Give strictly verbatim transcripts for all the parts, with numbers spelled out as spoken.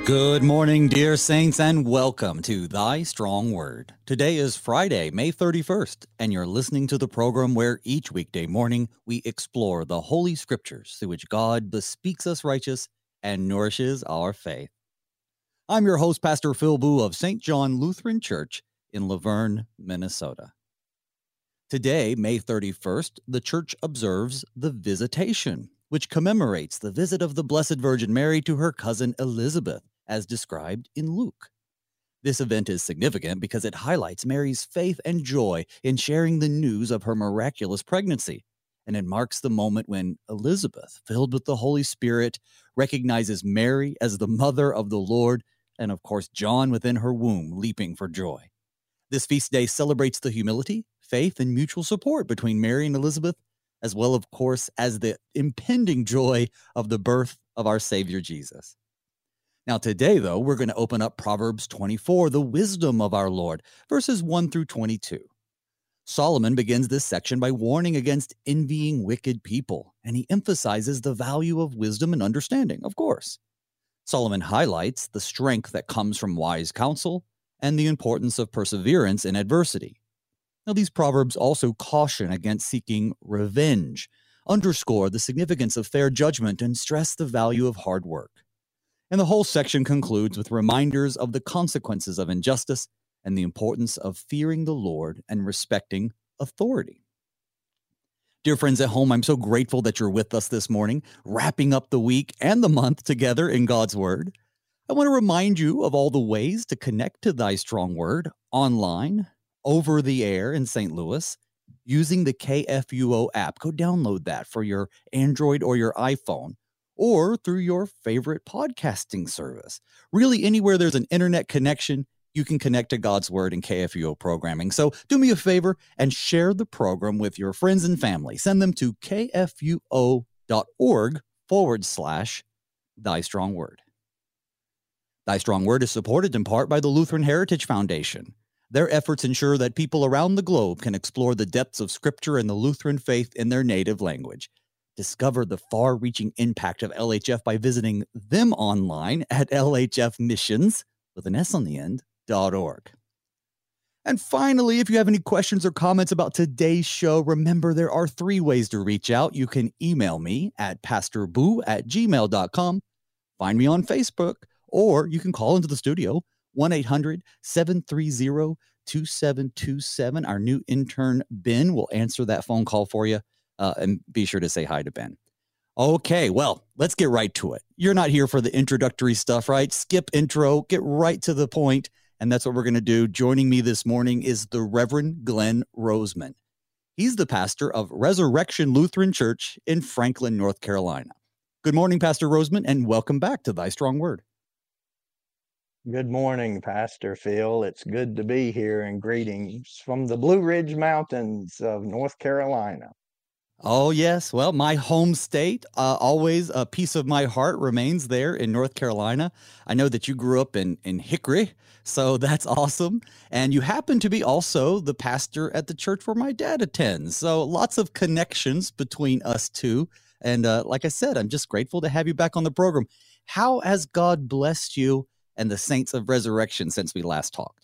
Good morning, dear saints, and welcome to Thy Strong Word. Today is Friday, May thirty-first, and you're listening to the program where each weekday morning we explore the Holy Scriptures through which God bespeaks us righteous and nourishes our faith. I'm your host, Pastor Phil Boo of Saint John Lutheran Church in Laverne, Minnesota. Today, May thirty-first, the church observes the Visitation, which commemorates the visit of the Blessed Virgin Mary to her cousin Elizabeth, as described in Luke. This event is significant because it highlights Mary's faith and joy in sharing the news of her miraculous pregnancy, and it marks the moment when Elizabeth, filled with the Holy Spirit, recognizes Mary as the mother of the Lord, and of course John within her womb leaping for joy. This feast day celebrates the humility, faith, and mutual support between Mary and Elizabeth, as well, of course, as the impending joy of the birth of our Savior Jesus. Now today, though, we're going to open up Proverbs twenty-four, the wisdom of our Lord, verses one through twenty-two. Solomon begins this section by warning against envying wicked people, and he emphasizes the value of wisdom and understanding, of course. Solomon highlights the strength that comes from wise counsel and the importance of perseverance in adversity. Now, these proverbs also caution against seeking revenge, underscore the significance of fair judgment, and stress the value of hard work. And the whole section concludes with reminders of the consequences of injustice and the importance of fearing the Lord and respecting authority. Dear friends at home, I'm so grateful that you're with us this morning, wrapping up the week and the month together in God's Word. I want to remind you of all the ways to connect to Thy Strong Word online, over the air in Saint Louis, using the K F U O app. Go download that for your Android or your iPhone, or through your favorite podcasting service. Really, anywhere there's an internet connection, you can connect to God's Word and K F U O programming. So do me a favor and share the program with your friends and family. Send them to kfuo.org forward slash Thy Strong Word. Thy Strong Word is supported in part by the Lutheran Heritage Foundation. Their efforts ensure that people around the globe can explore the depths of Scripture and the Lutheran faith in their native language. Discover the far-reaching impact of L H F by visiting them online at L H F missions, with an S on the end, dot org. And finally, if you have any questions or comments about today's show, remember there are three ways to reach out. You can email me at pastorboo at gmail dot com, find me on Facebook, or you can call into the studio, one eight hundred seven three zero two seven two seven. Our new intern, Ben, will answer that phone call for you. Uh, and be sure to say hi to Ben. Okay, well, let's get right to it. You're not here for the introductory stuff, right? Skip intro, get right to the point, and that's what we're going to do. Joining me this morning is the Reverend Glenn Roseman. He's the pastor of Resurrection Lutheran Church in Franklin, North Carolina. Good morning, Pastor Roseman, and welcome back to Thy Strong Word. Good morning, Pastor Phil. It's good to be here, and greetings from the Blue Ridge Mountains of North Carolina. Oh, yes. Well, my home state, uh, always a piece of my heart remains there in North Carolina. I know that you grew up in, in Hickory, so that's awesome. And you happen to be also the pastor at the church where my dad attends. So lots of connections between us two. And uh, like I said, I'm just grateful to have you back on the program. How has God blessed you and the Saints of Resurrection since we last talked?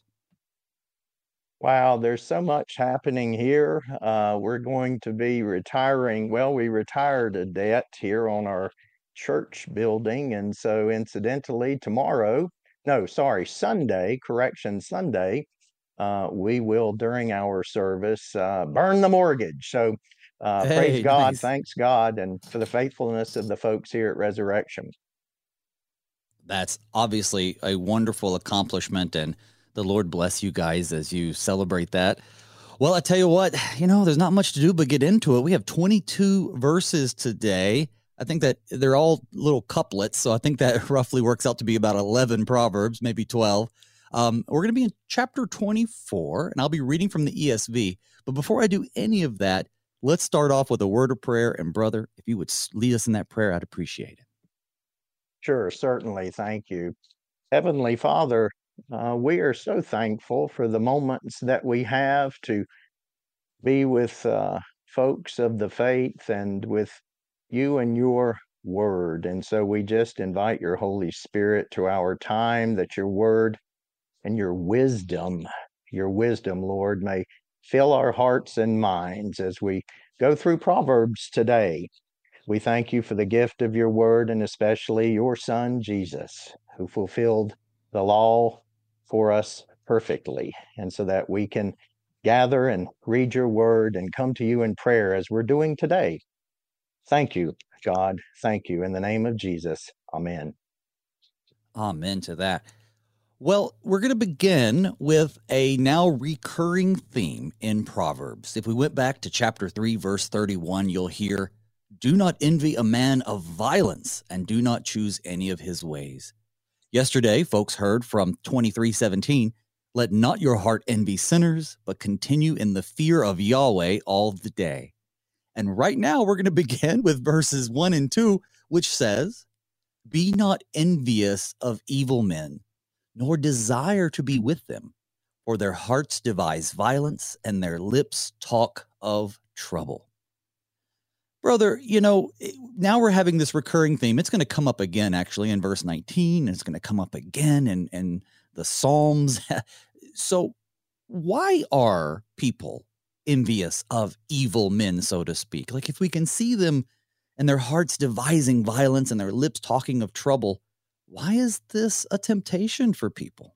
Wow, there's so much happening here. Uh, we're going to be retiring. Well, we retired a debt here on our church building. And so incidentally, tomorrow, no, sorry, Sunday, correction, Sunday, uh, we will, during our service, uh, burn the mortgage. So uh, praise Hey, God, nice. thanks God, and for the faithfulness of the folks here at Resurrection. That's obviously a wonderful accomplishment, and the Lord bless you guys as you celebrate that. Well, I tell you what, you know, there's not much to do but get into it. We have twenty-two verses today. I think that they're all little couplets, so I think that roughly works out to be about eleven Proverbs, maybe twelve. Um, we're going to be in chapter twenty-four, and I'll be reading from the E S V. But before I do any of that, let's start off with a word of prayer. And brother, if you would lead us in that prayer, I'd appreciate it. Sure, certainly. Thank you. Heavenly Father, uh, we are so thankful for the moments that we have to be with uh, folks of the faith and with you and your word. And so we just invite your Holy Spirit to our time, that your word and your wisdom, your wisdom, Lord, may fill our hearts and minds as we go through Proverbs today. We thank you for the gift of your word, and especially your Son, Jesus, who fulfilled the law for us perfectly, and so that we can gather and read your word and come to you in prayer as we're doing today. Thank you, God. Thank you. In the name of Jesus. Amen. Amen to that. Well, we're going to begin with a now recurring theme in Proverbs. If we went back to chapter three, verse thirty-one, you'll hear, "Do not envy a man of violence, and do not choose any of his ways." Yesterday, folks heard from twenty-three seventeen, "Let not your heart envy sinners, but continue in the fear of Yahweh all the day." And right now, we're going to begin with verses one and two, which says, "Be not envious of evil men, nor desire to be with them, for their hearts devise violence, and their lips talk of trouble." Brother, you know, now we're having this recurring theme. It's going to come up again, actually, in verse nineteen. And it's going to come up again in, in the Psalms. So why are people envious of evil men, so to speak? Like, if we can see them and their hearts devising violence and their lips talking of trouble, why is this a temptation for people?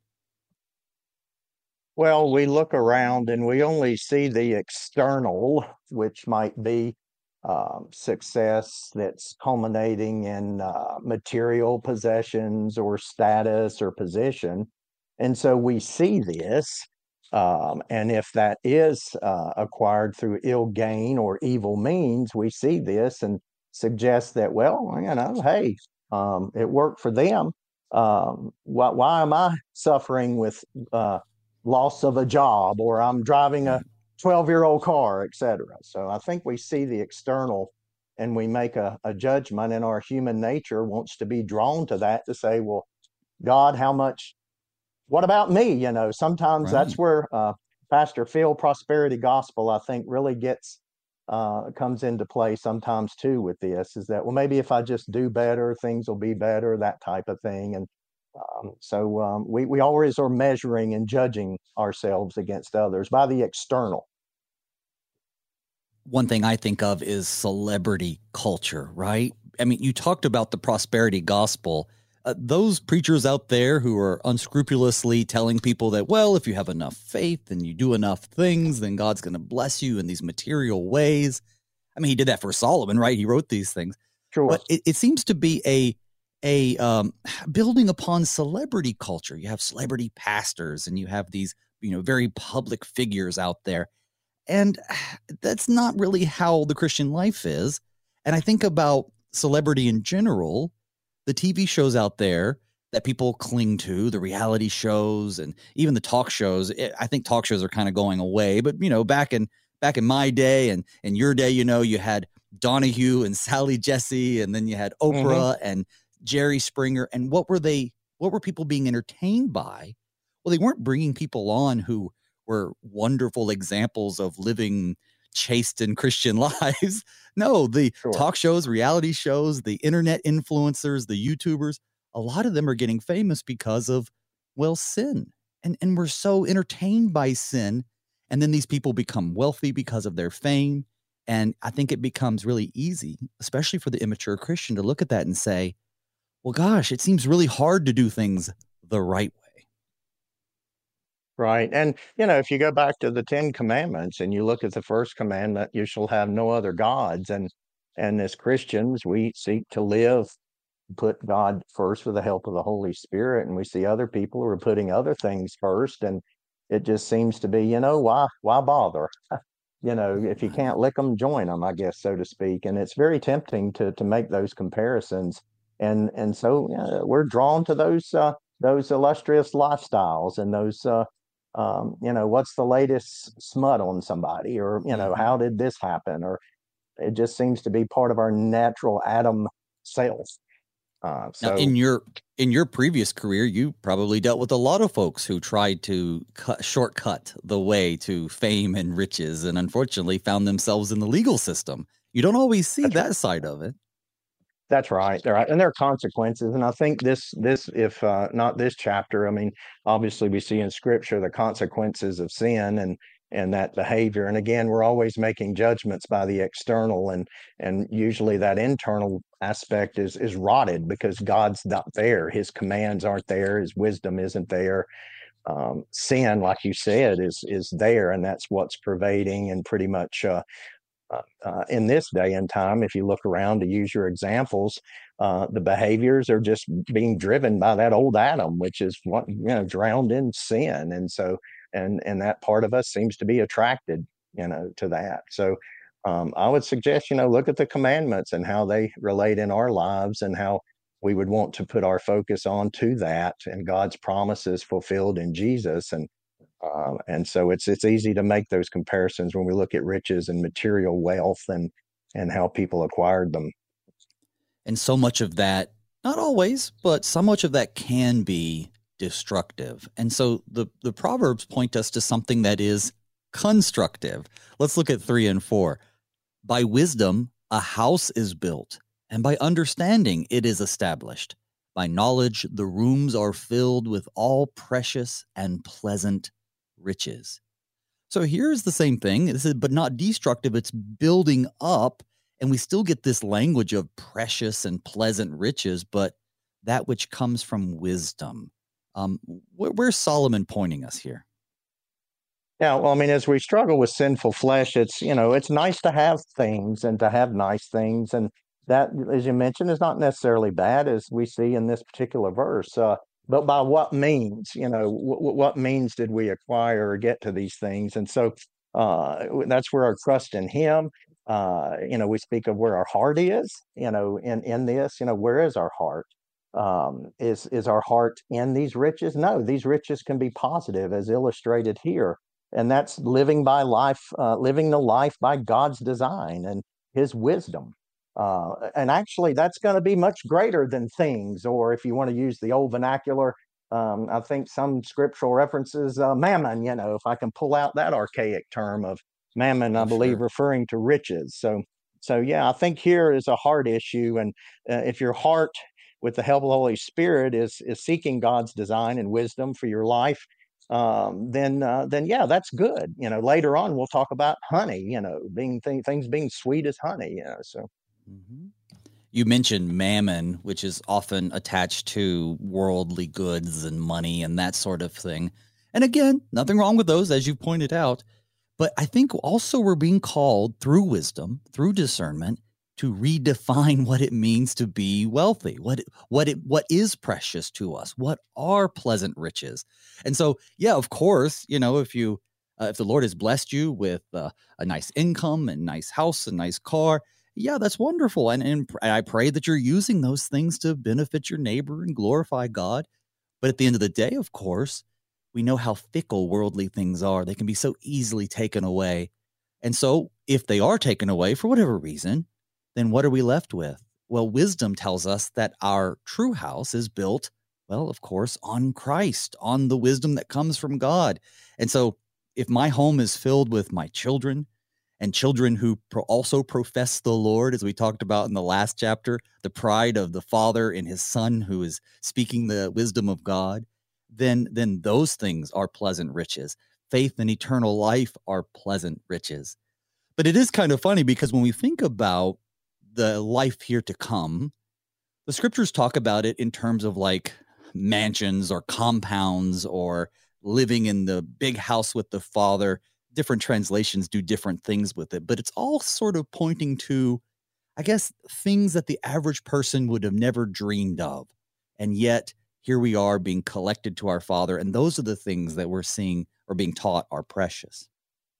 Well, we look around and we only see the external, which might be um, success that's culminating in uh, material possessions or status or position. And so we see this. Um, and if that is uh, acquired through ill gain or evil means, we see this and suggest that, well, you know, hey, um, it worked for them. Um, why, why am I suffering with uh, loss of a job, or I'm driving a Right. twelve year old car, et cetera? So I think we see the external and we make a, a judgment, and our human nature wants to be drawn to that to say, well, God, how much, what about me? You know, sometimes that's Right. where uh, Pastor Phil Prosperity Gospel, I think, really gets uh, comes into play sometimes too with this, is that, well, maybe if I just do better, things will be better, that type of thing. And um, so um, we, we always are measuring and judging ourselves against others by the external. One thing I think of is celebrity culture, right? I mean, you talked about the prosperity gospel. Uh, those preachers out there who are unscrupulously telling people that, well, if you have enough faith and you do enough things, then God's going to bless you in these material ways. I mean, he did that for Solomon, right? He wrote these things. Sure. But it, it seems to be a a um, building upon celebrity culture. You have celebrity pastors and you have these, you know, very public figures out there. And that's not really how the Christian life is. And I think about celebrity in general, the T V shows out there that people cling to, the reality shows and even the talk shows. It, I think talk shows are kind of going away, but you know, back in back in my day and in your day, you know, you had Donahue and Sally Jesse, and then you had Mm-hmm. Oprah and Jerry Springer. And what were they, what were people being entertained by? Well, they weren't bringing people on who were wonderful examples of living chaste and Christian lives. No, the Sure. talk shows, reality shows, the internet influencers, the YouTubers, a lot of them are getting famous because of, well, sin. And, and we're so entertained by sin. And then these people become wealthy because of their fame. And I think it becomes really easy, especially for the immature Christian, to look at that and say, well, gosh, it seems really hard to do things the right way. Right. And, you know, if you go back to the Ten Commandments and you look at the first commandment, you shall have no other gods. And, and as Christians, we seek to live, put God first with the help of the Holy Spirit. And we see other people who are putting other things first. And it just seems to be, you know, why, why bother? You know, if you Right. can't lick them, join them, I guess, so to speak. And it's very tempting to, to make those comparisons. And, and so uh, we're drawn to those, uh, those illustrious lifestyles and those, uh, um, you know, what's the latest smut on somebody, or, you know, Mhm. how did this happen? Or it just seems to be part of our natural Adam self. Uh, Now, so in your in your previous career, you probably dealt with a lot of folks who tried to cut, shortcut the way to fame and riches, and unfortunately found themselves in the legal system. You don't always see that's right. that side of it. That's right. They're right. And there are consequences. And I think this, this, if uh, not this chapter, I mean, obviously we see in scripture the consequences of sin and and that behavior. And again, we're always making judgments by the external, and and usually that internal aspect is is rotted because God's not there. His commands aren't there. His wisdom isn't there. Um, sin, like you said, is is there, and that's what's pervading and pretty much uh, uh, uh, in this day and time, if you look around, to use your examples, uh, the behaviors are just being driven by that old Adam, which is what, you know, drowned in sin. And so, and and that part of us seems to be attracted, you know, to that. So, um, I would suggest, you know, look at the commandments and how they relate in our lives, and how we would want to put our focus on to that and God's promises fulfilled in Jesus. And uh, and so it's it's easy to make those comparisons when we look at riches and material wealth and and how people acquired them. And so much of that, not always, but so much of that can be destructive. And so the, the Proverbs point us to something that is constructive. Let's look at three and four. By wisdom, a house is built, and by understanding, it is established. By knowledge, the rooms are filled with all precious and pleasant riches. So here's the same thing, this is, but not destructive. It's building up, and we still get this language of precious and pleasant riches, but that which comes from wisdom. Um, where, where's Solomon pointing us here? Yeah, well, I mean, as we struggle with sinful flesh, it's, you know, it's nice to have things and to have nice things. And that, as you mentioned, is not necessarily bad, as we see in this particular verse. Uh, but by what means, you know, w- what means did we acquire or get to these things? And so uh, that's where our trust in Him. Uh, you know, we speak of where our heart is. You know, in in this, you know, where is our heart? Um, is is our heart in these riches? No, these riches can be positive, as illustrated here, and that's living by life, uh, living the life by God's design and His wisdom. Uh, and actually, that's going to be much greater than things, or if you want to use the old vernacular, um, I think some scriptural references, uh, mammon. You know, if I can pull out that archaic term of mammon, I Oh, believe sure. referring to riches. So, so yeah, I think here is a heart issue, and uh, if your heart, with the help of the Holy Spirit, is is seeking God's design and wisdom for your life, um, then uh, then yeah, that's good. You know, later on we'll talk about honey. You know, being th- things being sweet as honey. You know, so. Mm-hmm. You mentioned mammon, which is often attached to worldly goods and money and that sort of thing. And again, nothing wrong with those, as you pointed out. But I think also we're being called through wisdom, through discernment, to redefine what it means to be wealthy, what what it what is precious to us, what are pleasant riches. And so, yeah, of course, you know, if you uh, if the Lord has blessed you with uh, a nice income and nice house and nice car, yeah, that's wonderful. And, and I pray that you're using those things to benefit your neighbor and glorify God. But at the end of the day, of course, we know how fickle worldly things are. They can be so easily taken away. And so if they are taken away for whatever reason, then what are we left with? Well, wisdom tells us that our true house is built, well, of course, on Christ, on the wisdom that comes from God. And so if my home is filled with my children, and children who pro- also profess the Lord, as we talked about in the last chapter, the pride of the Father in His Son who is speaking the wisdom of God, then, then those things are pleasant riches. Faith and eternal life are pleasant riches. But it is kind of funny because when we think about the life here to come, the scriptures talk about it in terms of like mansions or compounds or living in the big house with the Father. Different translations do different things with it, but it's all sort of pointing to, I guess, things that the average person would have never dreamed of. And yet here we are being collected to our Father. And those are the things that we're seeing or being taught are precious.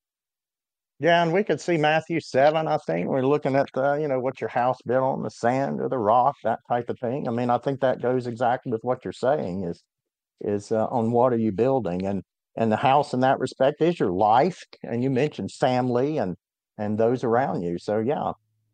Yeah, and we could see Matthew seven, I think. We're looking at the, you know, what's your house built on, the sand or the rock, that type of thing. I mean, I think that goes exactly with what you're saying is is uh, on what are you building? And and the house in that respect is your life. And you mentioned family and and those around you. So yeah.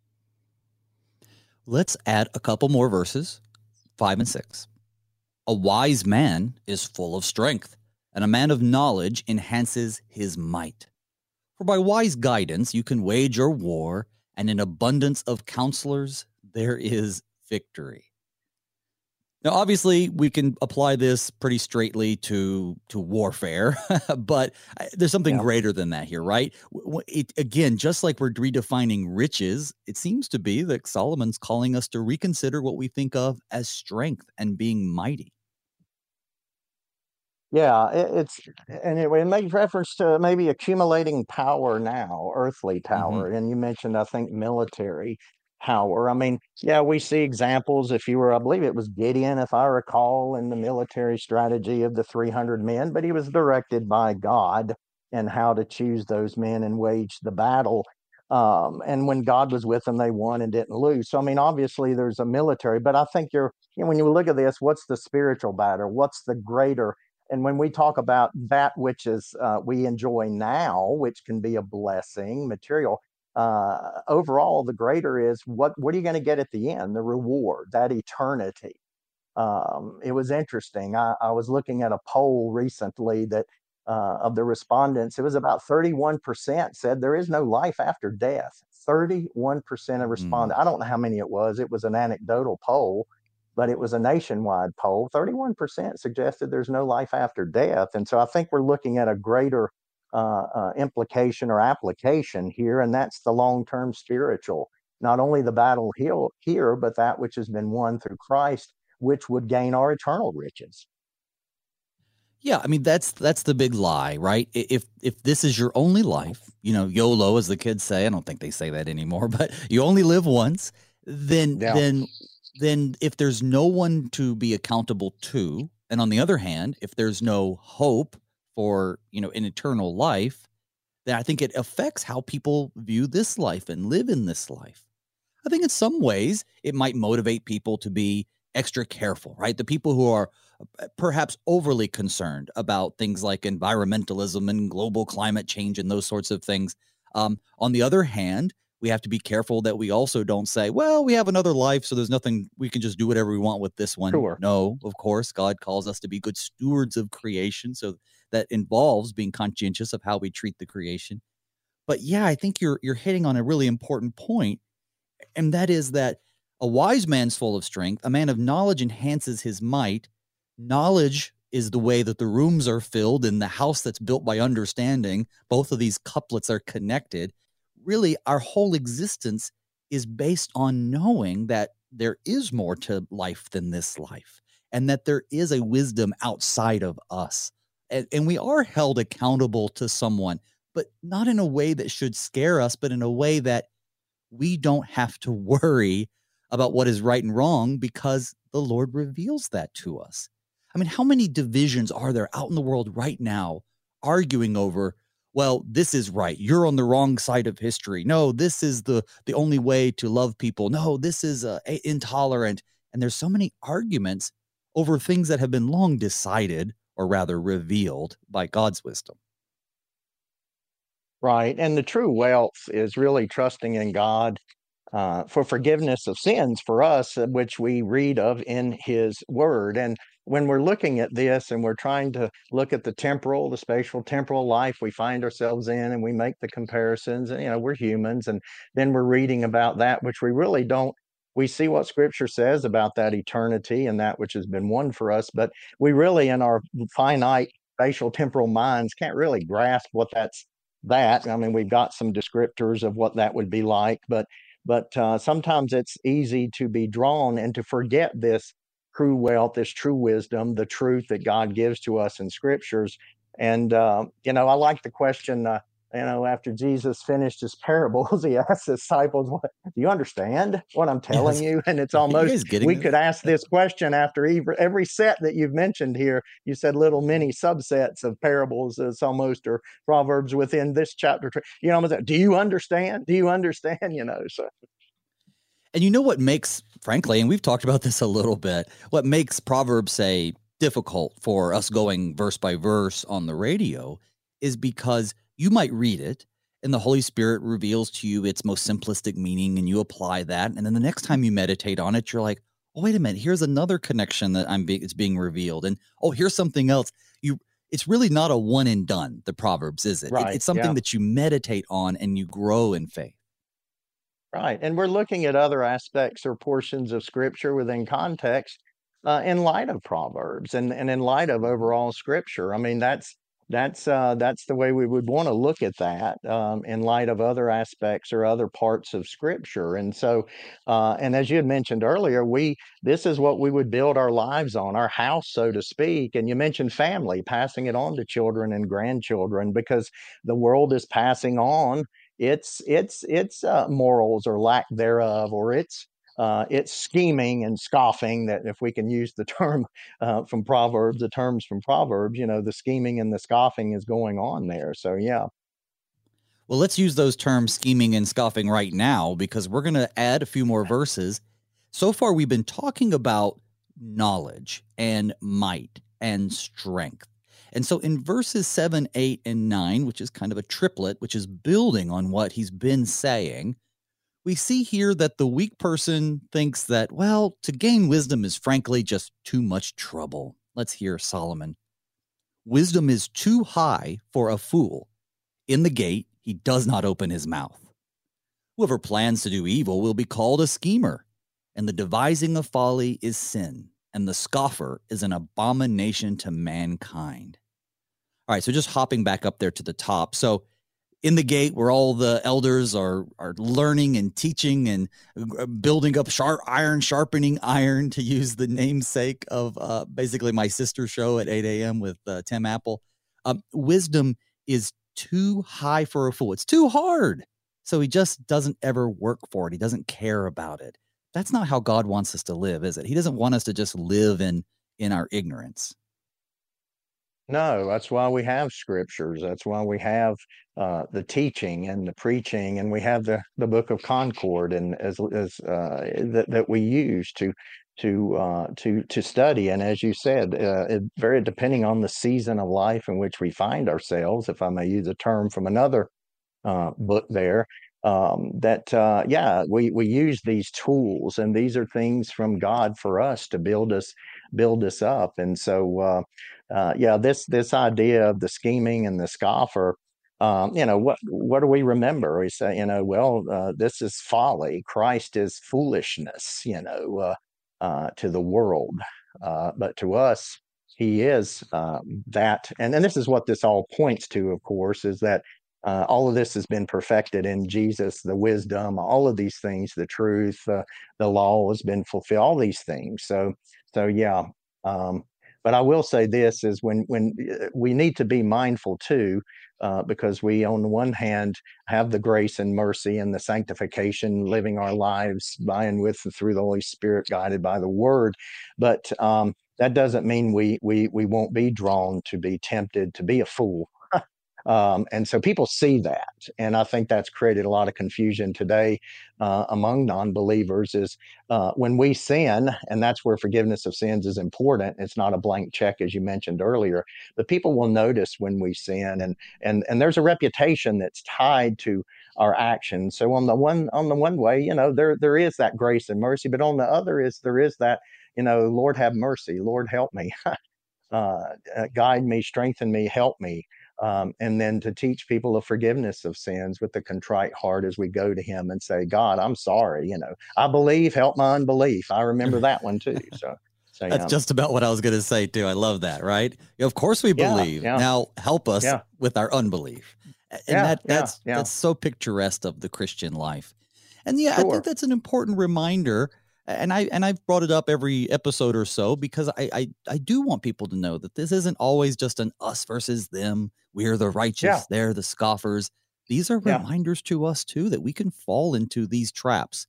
Let's add a couple more verses, five and six. A wise man is full of strength, and a man of knowledge enhances his might. For by wise guidance you can wage your war, and in abundance of counselors there is victory. Now, obviously, we can apply this pretty straightly to to warfare, but there's something Yeah. greater than that here, right? It, again, just like we're redefining riches, it seems to be that Solomon's calling us to reconsider what we think of as strength and being mighty. Yeah, it, it's and it, it makes reference to maybe accumulating power now, earthly Mm-hmm. power, and you mentioned, I think, military power. I mean, yeah, we see examples. If you were, I believe it was Gideon, if I recall, in the military strategy of the three hundred men, but he was directed by God and how to choose those men and wage the battle. Um, and when God was with them, they won and didn't lose. So, I mean, obviously, there's a military, but I think you're, you know, when you look at this, what's the spiritual battle? What's the greater? And when we talk about that which is uh, we enjoy now, which can be a blessing, material, uh, overall, the greater is what what are you going to get at the end? The reward, that eternity. Um, it was interesting. I, I was looking at a poll recently that uh, of the respondents, it was about thirty-one percent said there is no life after death. thirty-one percent of Mm. respondents. I don't know how many it was. It was an anecdotal poll, but it was a nationwide poll. thirty-one percent suggested there's no life after death. And so I think we're looking at a greater uh, uh, implication or application here, and that's the long term spiritual. Not only the battle here, but that which has been won through Christ, which would gain our eternal riches. Yeah, I mean that's that's the big lie, right? If if this is your only life, you know, YOLO as the kids say, I don't think they say that anymore, but you only live once, then Yeah. then then if there's no one to be accountable to, and on the other hand, if there's no hope for, you know, an eternal life, then I think it affects how people view this life and live in this life. I think in some ways it might motivate people to be extra careful, right? The people who are perhaps overly concerned about things like environmentalism and global climate change and those sorts of things. Um, on the other hand, we have to be careful that we also don't say, well, we have another life, so there's nothing, we can just do whatever we want with this one. Sure. No, of course, God calls us to be good stewards of creation. So that involves being conscientious of how we treat the creation. But yeah, I think you're you're hitting on a really important point. And that is that a wise man's full of strength, a man of knowledge enhances his might. Knowledge is the way that the rooms are filled in the house that's built by understanding. Both of these couplets are connected. Really, our whole existence is based on knowing that there is more to life than this life, and that there is a wisdom outside of us. And, and we are held accountable to someone, but not in a way that should scare us, but in a way that we don't have to worry about what is right and wrong because the Lord reveals that to us. I mean, how many divisions are there out in the world right now arguing over, well, this is right, you're on the wrong side of history. No, this is the the only way to love people. No, this is uh, intolerant. And there's so many arguments over things that have been long decided, or rather revealed by God's wisdom. Right. And the true wealth is really trusting in God uh, for forgiveness of sins for us, uh, which we read of in His Word. And when we're looking at this and we're trying to look at the temporal, the spatial, temporal life we find ourselves in, and we make the comparisons, and, you know, we're humans, and then we're reading about that, which we really don't. We see what Scripture says about that eternity and that which has been won for us, but we really, in our finite spatial, temporal minds, can't really grasp what that's that. I mean, we've got some descriptors of what that would be like, but but uh, sometimes it's easy to be drawn and to forget this true wealth, this true wisdom, the truth that God gives to us in scriptures. And uh, you know, I like the question. Uh, you know, after Jesus finished his parables, he asked his disciples, "What do you understand what I'm telling Yes. you?" And it's Are you almost, guys getting we this? could ask this question after every, every set that you've mentioned here. You said little mini subsets of parables, as almost, or proverbs within this chapter. You know, do you understand? Do you understand? You know, so. And you know what makes, frankly, and we've talked about this a little bit, what makes Proverbs say difficult for us going verse by verse on the radio is because you might read it and the Holy Spirit reveals to you its most simplistic meaning and you apply that. And then the next time you meditate on it, you're like, oh, wait a minute, here's another connection that I'm being, it's being revealed. And oh, here's something else. You, it's really not a one and done, the Proverbs, is it? Right, it it's something yeah. that you meditate on and you grow in faith. Right. And we're looking at other aspects or portions of scripture within context uh, in light of Proverbs and, and in light of overall scripture. I mean, that's that's uh, that's the way we would want to look at that um, in light of other aspects or other parts of scripture. And so, uh, and as you had mentioned earlier, we this is what we would build our lives on, our house, so to speak. And you mentioned family, passing it on to children and grandchildren, because the world is passing on its its its uh, morals or lack thereof, or its uh, its scheming and scoffing. That, if we can use the term uh, from Proverbs, the terms from Proverbs, you know, the scheming and the scoffing is going on there. So yeah. Well, let's use those terms, scheming and scoffing, right now, because we're going to add a few more verses. So far, we've been talking about knowledge and might and strength. And so in verses seven, eight, and nine, which is kind of a triplet, which is building on what he's been saying, we see here that the weak person thinks that, well, to gain wisdom is frankly just too much trouble. Let's hear Solomon. Wisdom is too high for a fool. In the gate, he does not open his mouth. Whoever plans to do evil will be called a schemer, and the devising of folly is sin, and the scoffer is an abomination to mankind. All right, so just hopping back up there to the top. So in the gate, where all the elders are are learning and teaching and building up sharp iron, sharpening iron, to use the namesake of uh, basically my sister show at eight a.m. with uh, Tim Apple. Um, wisdom is too high for a fool. It's too hard. So he just doesn't ever work for it. He doesn't care about it. That's not how God wants us to live, is it? He doesn't want us to just live in in our ignorance. No, that's why we have scriptures. That's why we have uh, the teaching and the preaching, and we have the, the Book of Concord, and as as uh, that that we use to to uh, to to study. And as you said, uh, it very depending on the season of life in which we find ourselves, if I may use a term from another uh, book there. Um, that uh, yeah, we we use these tools, and these are things from God for us to build us build us up. And so uh, uh, yeah, this this idea of the scheming and the scoffer. Um, you know, what what do we remember? We say, you know, well, uh, this is folly. Christ is foolishness. You know, uh, uh, to the world, uh, but to us, he is uh, that. And and this is what this all points to. Of course, is that uh, all of this has been perfected in Jesus, the wisdom, all of these things, the truth, uh, the law has been fulfilled, all these things. So, so yeah. Um, but I will say this is when when uh, we need to be mindful too, uh, because we, on the one hand, have the grace and mercy and the sanctification, living our lives by and with and through the Holy Spirit, guided by the Word, but um, that doesn't mean we we we won't be drawn to be tempted to be a fool. Um, and so people see that. And I think that's created a lot of confusion today uh, among non-believers is uh, when we sin, and that's where forgiveness of sins is important. It's not a blank check, as you mentioned earlier, but people will notice when we sin, and and and there's a reputation that's tied to our actions. So on the one on the one way, you know, there there is that grace and mercy, but on the other is there is that, you know, Lord have mercy, Lord help me, uh, guide me, strengthen me, help me. Um, and then to teach people of forgiveness of sins with a contrite heart as we go to him and say, God, I'm sorry. You know, I believe, help my unbelief. I remember that one too. So, so That's yeah. just about what I was going to say too. I love that, right? Of course we Yeah, believe. yeah, Now help us yeah, with our unbelief. And yeah, that yeah, that's yeah. that's so picturesque of the Christian life. And yeah, I think Sure. that's an important reminder. And I and I've brought it up every episode or so because I, I I do want people to know that this isn't always just an us versus them. We're the Yeah, righteous, they're the scoffers. These are yeah, reminders to us too that we can fall into these traps.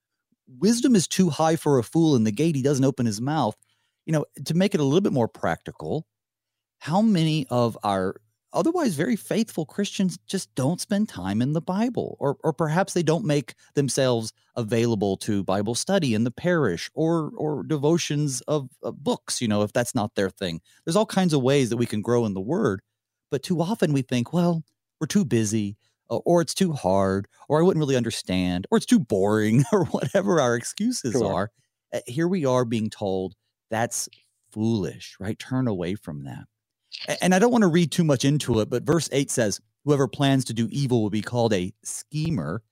Wisdom is too high for a fool, in the gate he doesn't open his mouth. You know, to make it a little bit more practical, how many of our otherwise very faithful Christians just don't spend time in the Bible, or or perhaps they don't make themselves available to Bible study in the parish, or or devotions of, of books, you know, if that's not their thing. There's all kinds of ways that we can grow in the Word, but too often we think, well, we're too busy, uh, or it's too hard, or I wouldn't really understand, or it's too boring, or whatever our excuses sure. are. Uh, here we are being told that's foolish, right? Turn away from that. And I don't want to read too much into it, but verse eight says, whoever plans to do evil will be called a schemer.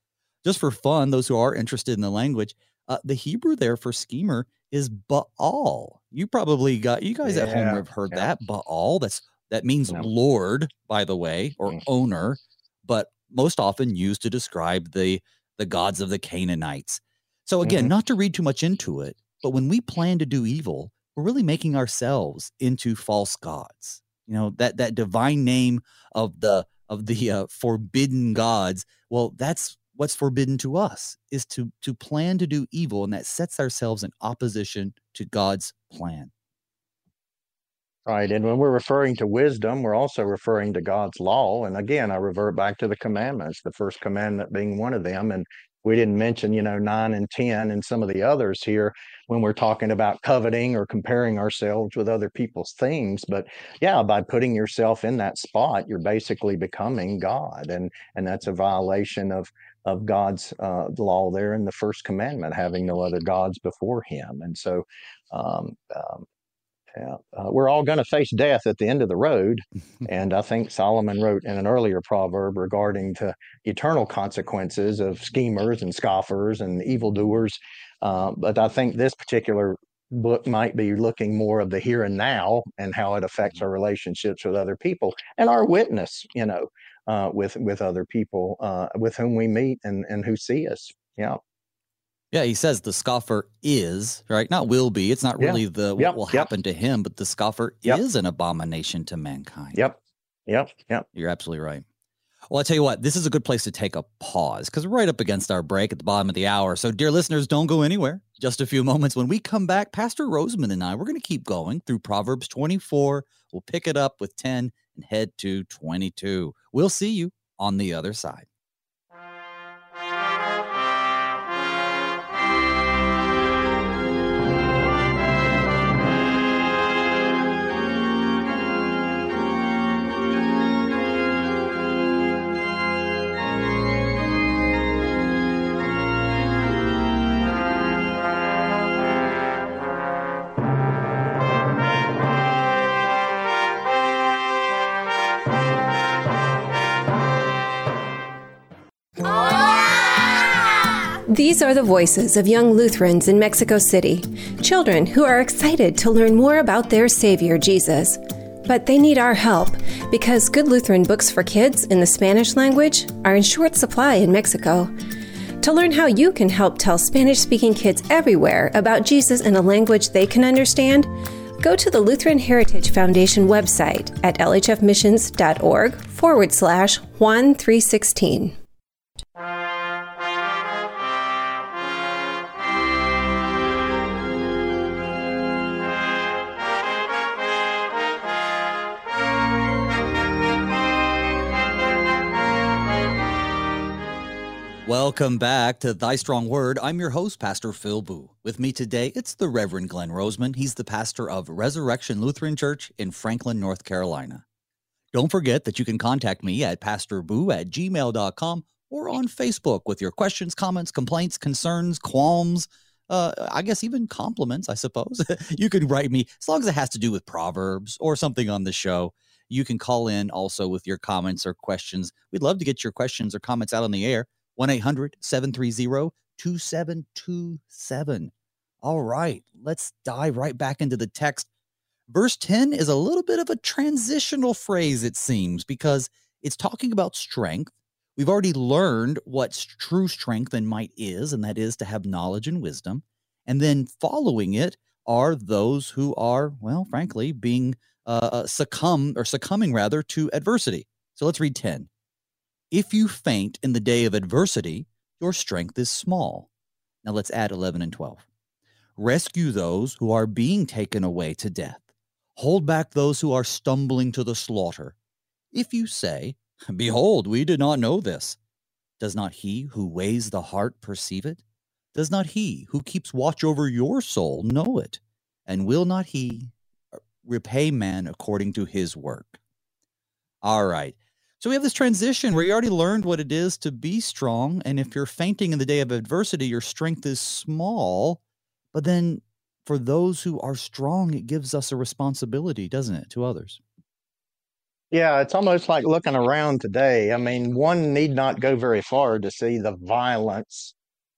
just for fun, those who are interested in the language, uh, the Hebrew there for schemer is Baal. You probably got, you guys at home Yeah, have heard yeah, that. Baal, that's, that means no, Lord, by the way, or mm, owner, but most often used to describe the, the gods of the Canaanites. So again, mhm. not to read too much into it, but when we plan to do evil, we're really making ourselves into false gods. You know, that, that divine name of the, of the uh, forbidden gods. Well, that's what's forbidden to us, is to, to plan to do evil. And that sets ourselves in opposition to God's plan. Right. And when we're referring to wisdom, we're also referring to God's law. And again, I revert back to the commandments, the first commandment being one of them. And we didn't mention, you know, nine and ten and some of the others here when we're talking about coveting or comparing ourselves with other people's things. But yeah, by putting yourself in that spot, you're basically becoming God. And and that's a violation of of God's uh, law there in the first commandment, having no other gods before him. And so um, um, yeah, uh, we're all going to face death at the end of the road. And I think Solomon wrote in an earlier proverb regarding to eternal consequences of schemers and scoffers and evildoers. Uh, but I think this particular book might be looking more of the here and now and how it affects our relationships with other people and our witness, you know, uh, with with other people uh, with whom we meet and, and who see us. Yeah. Yeah, he says the scoffer is, right? Not will be. It's not Yeah. really the what Yep. will Yep. happen to him, but the scoffer Yep. is an abomination to mankind. Yep. Yep. Yep. You're absolutely right. Well, I tell you what, this is a good place to take a pause because we're right up against our break at the bottom of the hour. So, dear listeners, don't go anywhere. Just a few moments. When we come back, Pastor Roseman and I, we're going to keep going through Proverbs twenty-four. We'll pick it up with ten and head to twenty-two. We'll see you on the other side. These are the voices of young Lutherans in Mexico City, children who are excited to learn more about their Savior, Jesus. But they need our help because good Lutheran books for kids in the Spanish language are in short supply in Mexico. To learn how you can help tell Spanish-speaking kids everywhere about Jesus in a language they can understand, go to the Lutheran Heritage Foundation website at lhfmissions.org forward slash Juan three sixteen. Welcome back to Thy Strong Word. I'm your host, Pastor Phil Boo. With me today, it's the Reverend Glenn Roseman. He's the pastor of Resurrection Lutheran Church in Franklin, North Carolina. Don't forget that you can contact me at pastorboo at gmail dot com or on Facebook with your questions, comments, complaints, concerns, qualms, uh, I guess even compliments, I suppose. You can write me as long as it has to do with Proverbs or something on the show. You can call in also with your comments or questions. We'd love to get your questions or comments out on the air. one eight hundred seven three zero two seven two seven. All right, let's dive right back into the text. Verse ten is a little bit of a transitional phrase, it seems, because it's talking about strength. We've already learned what true strength and might is, and that is to have knowledge and wisdom. And then following it are those who are, well, frankly, being uh, succumb or succumbing rather to adversity. So let's read ten. If you faint in the day of adversity, your strength is small. Now let's add eleven and twelve. Rescue those who are being taken away to death. Hold back those who are stumbling to the slaughter. If you say, behold, we did not know this, does not he who weighs the heart perceive it? Does not he who keeps watch over your soul know it? And will not he repay man according to his work? All right. So we have this transition where you already learned what it is to be strong. And if you're fainting in the day of adversity, your strength is small. But then for those who are strong, it gives us a responsibility, doesn't it, to others? Yeah, it's almost like looking around today. I mean, one need not go very far to see the violence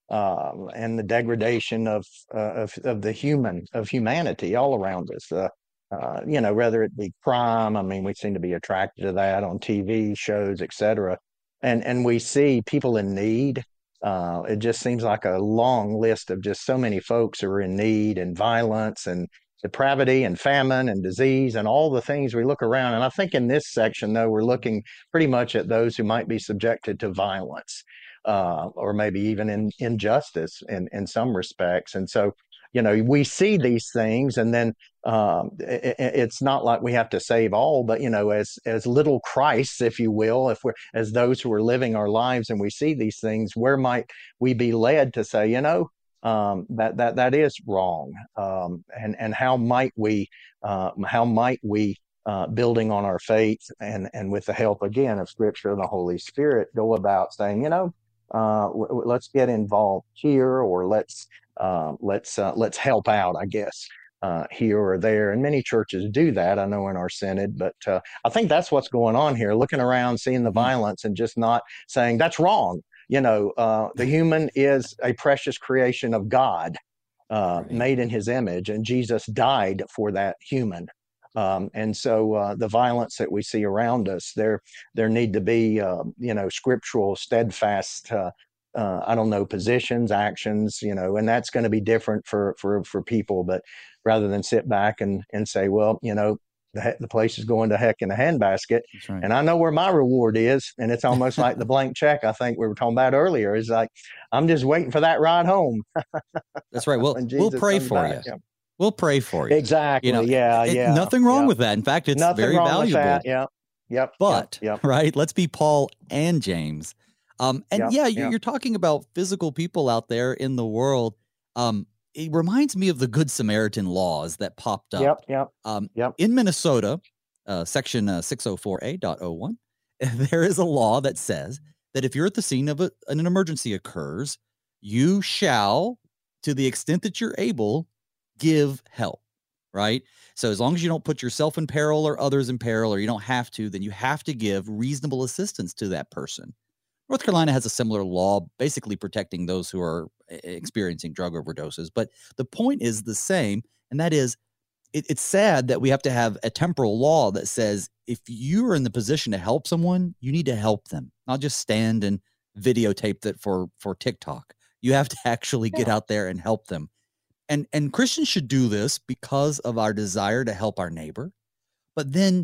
um, and the degradation of, uh, of of the human of humanity all around us. Uh, uh, you know, whether it be crime. I mean, we seem to be attracted to that on T V shows, et cetera. And and we see people in need. Uh, it just seems like a long list of just so many folks who are in need and violence and depravity and famine and disease and all the things we look around. And I think in this section, though, we're looking pretty much at those who might be subjected to violence uh, or maybe even in injustice in, in some respects. And so, you know, we see these things, and then um, it, it's not like we have to save all, but you know, as as little Christs, if you will, if we're as those who are living our lives, and we see these things, where might we be led to say, you know, um, that that that is wrong, um, and and how might we uh, how might we uh, building on our faith and and with the help again of Scripture and the Holy Spirit, go about saying, you know, uh, w- w- let's get involved here, or let's uh, let's uh, let's help out, I guess, uh, here or there. And many churches do that, I know, in our synod. But uh, I think that's what's going on here: looking around, seeing the Mhm. violence, and just not saying that's wrong. You know, uh, the human is a precious creation of God, uh, Right. made in His image, and Jesus died for that human. Um, and so uh, the violence that we see around us, there there need to be, uh, you know, scriptural, steadfast, uh, uh, I don't know, positions, actions, you know, and that's going to be different for for for people. But rather than sit back and and say, well, you know, the, the place is going to heck in a handbasket, That's right. and I know where my reward is, and it's almost like the blank check. I think we were talking about earlier. Is like I'm just waiting for that ride home That's right. We'll when we'll Jesus pray comes for back. you. Yeah. We'll pray for you. You know, Exactly. it, Yeah. it- Yeah. nothing wrong Yeah. with that. In fact, it's Nothing very wrong with that. valuable. Yeah. Yep. But, Yep. right, let's be Paul and James. Um, and Yep. yeah, Yep. you're, Yep. you're talking about physical people out there in the world. Um, it reminds me of the Good Samaritan laws that popped up Yep. Yep. um, Yep. in Minnesota, uh, section uh, six oh four A dot oh one. There is a law that says that if you're at the scene of a, an emergency occurs, you shall, to the extent that you're able, give help, right? So as long as you don't put yourself in peril or others in peril, or you don't have to, then you have to give reasonable assistance to that person. North Carolina has a similar law, basically protecting those who are experiencing drug overdoses. But the point is the same, and that is, it, it's sad that we have to have a temporal law that says if you're in the position to help someone, you need to help them, not just stand and videotape that for for TikTok. You have to actually get Yeah. out there and help them. And and Christians should do this because of our desire to help our neighbor. But then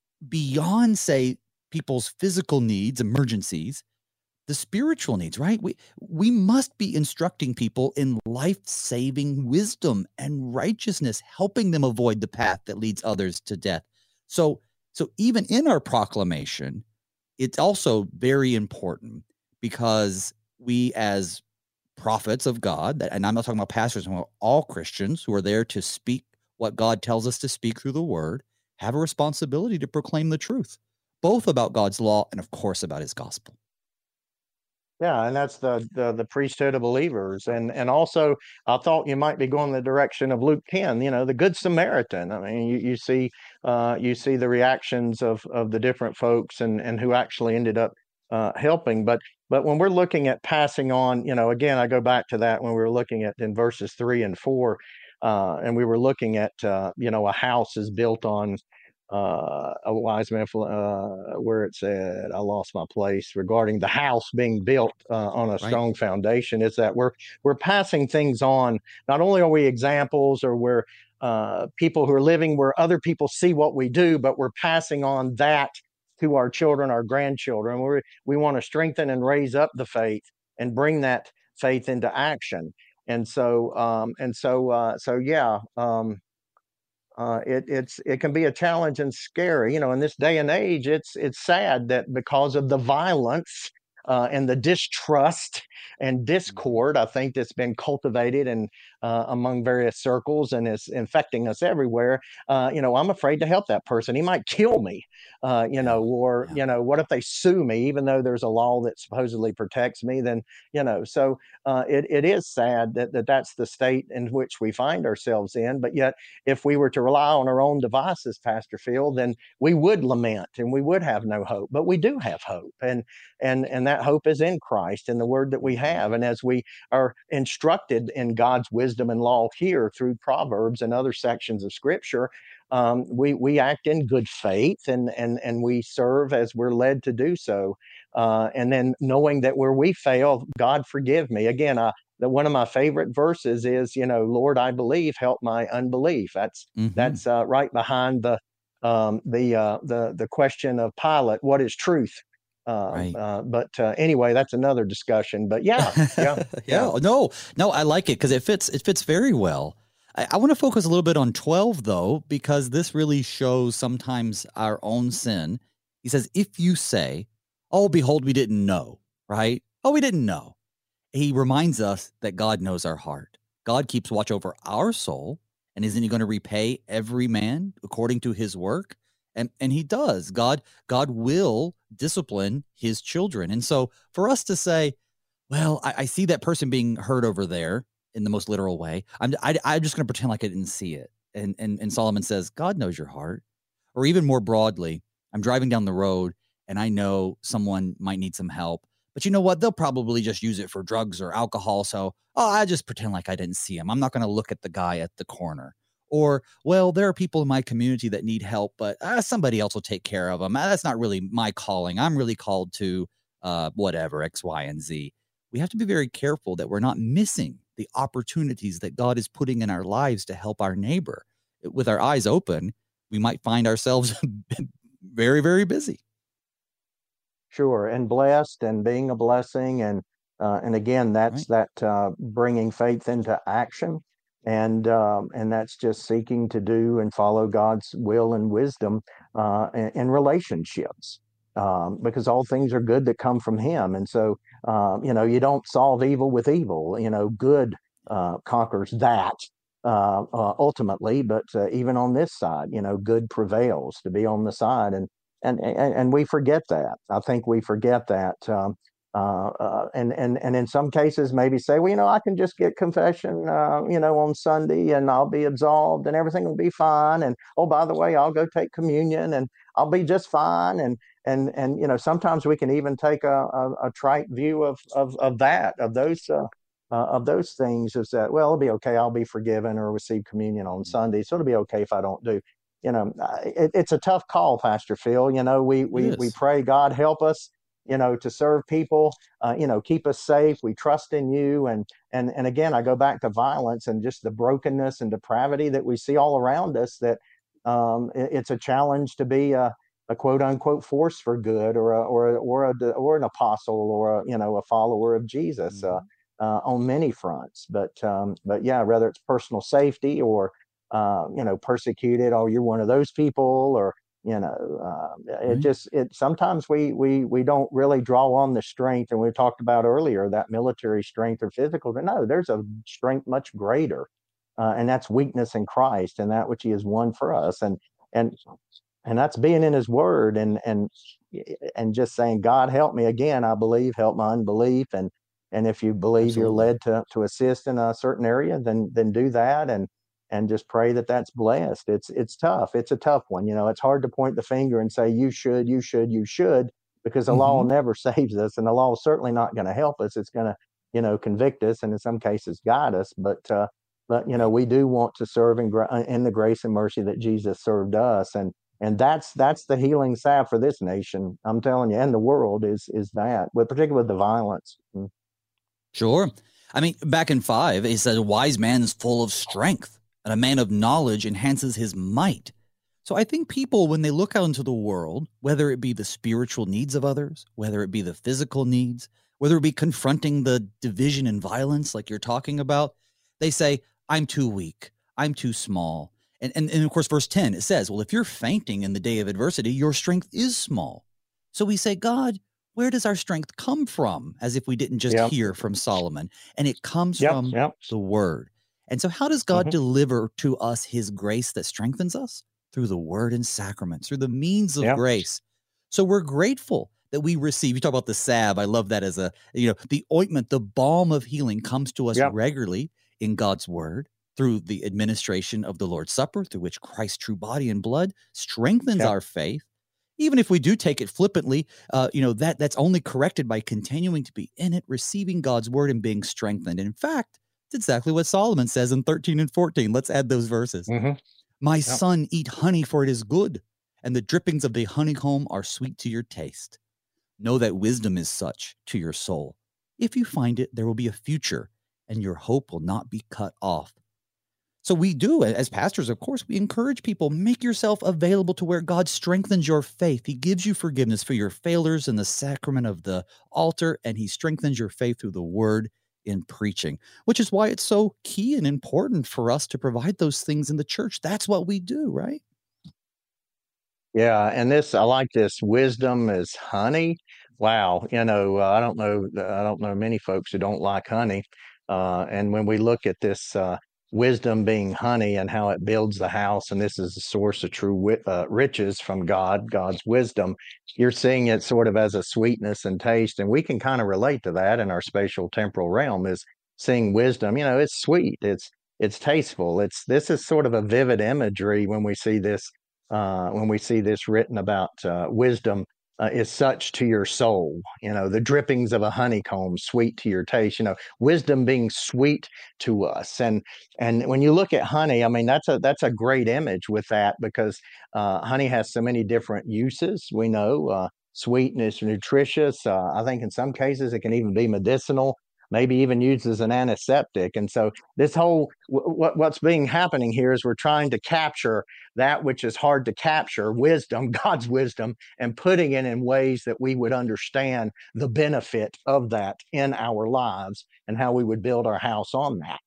beyond, say, people's physical needs, emergencies, the spiritual needs, right? We we must be instructing people in life-saving wisdom and righteousness, helping them avoid the path that leads others to death. So so even in our proclamation, it's also very important because we as prophets of God, and I'm not talking about pastors, I'm talking about all Christians who are there to speak what God tells us to speak through the word, have a responsibility to proclaim the truth, both about God's law and, of course, about his gospel. Yeah, and that's the, the the priesthood of believers, and and also I thought you might be going the direction of Luke ten. You know, the Good Samaritan. I mean, you, you see uh, you see the reactions of of the different folks and and who actually ended up uh, helping. But but when we're looking at passing on, you know, again, I go back to that when we were looking at in verses three and four, uh, and we were looking at uh, you know, a house is built on uh, a wise man, uh, where it said, I lost my place, regarding the house being built uh, on a Right. strong foundation, is that we're we're passing things on. Not only are we examples, or we're uh, people who are living where other people see what we do, but we're passing on that to our children, our grandchildren. We we want to strengthen and raise up the faith and bring that faith into action. And so, um, and so, uh, so yeah. Um, uh, it it's it can be a challenge and scary, you know. In this day and age, it's it's sad that because of the violence uh, and the distrust and discord, I think, that's been cultivated and uh, among various circles and is infecting us everywhere. Uh, you know, I'm afraid to help that person. He might kill me. Uh, you Yeah. know, or Yeah. you know, what if they sue me, even though there's a law that supposedly protects me? Then you know, so uh, it it is sad that, that that's the state in which we find ourselves in. But yet, if we were to rely on our own devices, Pastor Phil, then we would lament and we would have no hope. But we do have hope, and and and that hope is in Christ and the Word that we have. And as we are instructed in God's wisdom and law here through Proverbs and other sections of Scripture, um, we we act in good faith, and and and we serve as we're led to do so. Uh, and then knowing that where we fail, God forgive me. Again, I, the, one of my favorite verses is, you know, Lord, I believe, help my unbelief. That's Mm-hmm. that's uh, right behind the um, the uh, the the question of Pilate, what is truth? Um, Right. uh, but uh, anyway, that's another discussion. But yeah, yeah, yeah. Yeah. No, no, I like it because it fits. It fits very well. I, I want to focus a little bit on twelve though, because this really shows sometimes our own sin. He says, "If you say, 'Oh, behold, we didn't know,' right? Oh, we didn't know." He reminds us that God knows our heart. God keeps watch over our soul, and isn't He going to repay every man according to his work? And and He does. God God will discipline His children, and so for us to say, well, I, I see that person being hurt over there in the most literal way. I'm I, I'm just going to pretend like I didn't see it. And, and and Solomon says, God knows your heart. Or even more broadly, I'm driving down the road and I know someone might need some help. But you know what? They'll probably just use it for drugs or alcohol. So oh, I just pretend like I didn't see him. I'm not going to look at the guy at the corner. Or, well, there are people in my community that need help, but uh, somebody else will take care of them. Uh, that's not really my calling. I'm really called to uh, whatever, X, Y, and Z. We have to be very careful that we're not missing the opportunities that God is putting in our lives to help our neighbor. With our eyes open, we might find ourselves very, very busy. Sure, and blessed and being a blessing, and uh, and again, that's Right. that uh, bringing faith into action, and um, and that's just seeking to do and follow God's will and wisdom uh, in, in relationships, um, because all things are good that come from Him, and so uh, you know, you don't solve evil with evil. You know, good uh, conquers that. Uh, uh, ultimately, but uh, even on this side, you know, good prevails to be on the side, and and and, and we forget that. I think we forget that, um, uh, uh, and and and in some cases, maybe say, well, you know, I can just get confession, uh, you know, on Sunday, and I'll be absolved, and everything will be fine. And oh, by the way, I'll go take communion, and I'll be just fine. And and and you know, sometimes we can even take a, a, a trite view of of of that, of those. Uh, uh, of those things, is that, well, it'll be okay, I'll be forgiven or receive communion on Sunday, so it'll be okay if I don't do. You know, it, it's a tough call, Pastor Phil. You know, we It we we is. pray, God help us, you know, to serve people, uh, you know, keep us safe. We trust in you, and and and again, I go back to violence and just the brokenness and depravity that we see all around us. That um, it, it's a challenge to be a, a quote unquote force for good, or a, or a, or a, or an apostle, or a, you know, a follower of Jesus. Uh, Mhm. uh, on many fronts, but um, but yeah, whether it's personal safety or uh, you know, persecuted, oh, you're one of those people, or you know, uh, it Right. just it sometimes we we we don't really draw on the strength, and we talked about earlier that military strength or physical. But no, there's a strength much greater, uh, and that's weakness in Christ and that which He has won for us, and and and that's being in His Word, and and and just saying, God help me again. I believe, help my unbelief, and and if you believe you're Absolutely. led to to assist in a certain area, then then do that, and and just pray that that's blessed. It's it's tough. It's a tough one. You know, it's hard to point the finger and say you should, you should, you should, because the law Hmm. never saves us, and the law is certainly not going to help us. It's going to, you know, convict us, and in some cases guide us. But uh, but you know, Right. we do want to serve in, gra- in the grace and mercy that Jesus served us, and and that's that's the healing salve for this nation. I'm telling you, and the world is is that, but particularly with the violence. Mm. Sure. I mean, back in five, it says, a wise man is full of strength, and a man of knowledge enhances his might. So I think people, when they look out into the world, whether it be the spiritual needs of others, whether it be the physical needs, whether it be confronting the division and violence like you're talking about, they say, I'm too weak. I'm too small. And, and, and of course, verse ten, it says, well, if you're fainting in the day of adversity, your strength is small. So we say, God, where does our strength come from? As if we didn't just Yep. hear from Solomon. And it comes Yep. from Yep. the word. And so how does God Mhm. deliver to us his grace that strengthens us? Through the word and sacraments, through the means of Yep. grace. So we're grateful that we receive. You talk about the salve. I love that as a, you know, the ointment, the balm of healing comes to us Yep. regularly in God's word through the administration of the Lord's Supper, through which Christ's true body and blood strengthens Yep. our faith. Even if we do take it flippantly, uh, you know, that that's only corrected by continuing to be in it, receiving God's word and being strengthened. And in fact, it's exactly what Solomon says in thirteen and fourteen. Let's add those verses. hmm My Yep. son, eat honey, for it is good, and the drippings of the honeycomb are sweet to your taste. Know that wisdom is such to your soul. If you find it, there will be a future, and your hope will not be cut off. So we do, as pastors, of course, we encourage people, make yourself available to where God strengthens your faith. He gives you forgiveness for your failures in the sacrament of the altar, and he strengthens your faith through the word in preaching, which is why it's so key and important for us to provide those things in the church. That's what we do, right? Yeah, and this I like this wisdom is honey. Wow, you know, uh, I don't know, I don't know many folks who don't like honey. Uh, and when we look at this uh, wisdom being honey and how it builds the house, and this is the source of true wi- uh, riches from God, God's wisdom, you're seeing it sort of as a sweetness and taste, and we can kind of relate to that in our spatial temporal realm. Is seeing wisdom, you know, it's sweet, it's it's tasteful. It's this is sort of a vivid imagery when we see this uh, when we see this written about uh, wisdom uh, is such to your soul, you know, the drippings of a honeycomb, sweet to your taste, you know, wisdom being sweet to us. And and when you look at honey, I mean, that's a that's a great image with that because uh, honey has so many different uses. We know uh, sweetness, nutritious. Uh, I think in some cases it can even be medicinal, maybe even used as an antiseptic. And so this whole what what's being happening here is we're trying to capture that which is hard to capture, wisdom, God's wisdom, and putting it in ways that we would understand the benefit of that in our lives and how we would build our house on that.